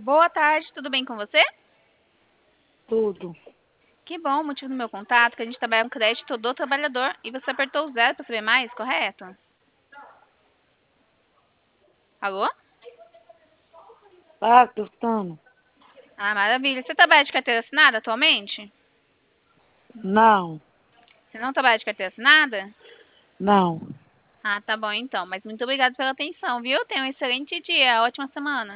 Boa tarde, tudo bem com você? Tudo. Que bom, o motivo do meu contato, que a gente trabalha com crédito do trabalhador e você apertou o zero para saber mais, correto? Alô? Ah, tô escutando. Ah, maravilha. Você trabalha de carteira assinada atualmente? Não, Você não trabalha de carteira assinada? não. Ah, tá bom então, mas muito obrigada pela atenção, viu? Tenha um excelente dia, ótima semana.